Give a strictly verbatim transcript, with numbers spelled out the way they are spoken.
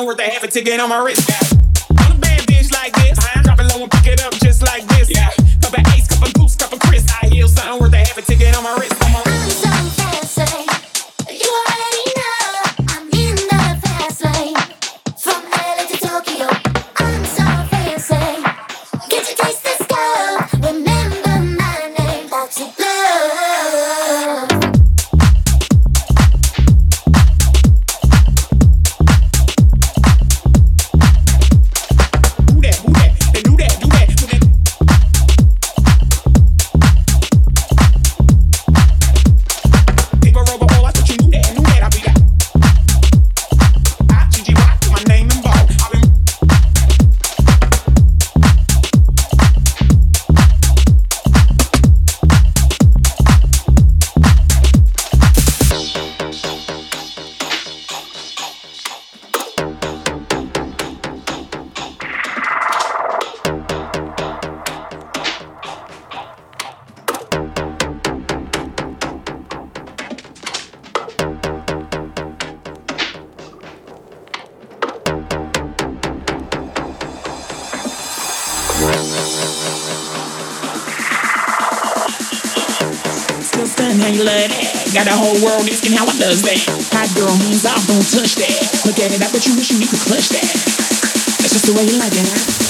something worth a half a ticket on my wrist. Yeah. On a bad bitch like this, uh-huh. Drop it low and pick it up just like this. Yeah. Cup of Ace, cup of Goose, cup of Chris. I heal something worth a half a ticket on my wrist. I'm on. I'm so fancy. You already know I'm in the fast lane. From L A to Tokyo, I'm so fancy. Get your taste this stuff. Remember my name, Toxic Love. Still stunning, how you love that? Got the whole world asking how I does that. Hot girl, hands off, don't touch that. Look at it, I bet you wish you could clutch that. That's just the way you like it, huh?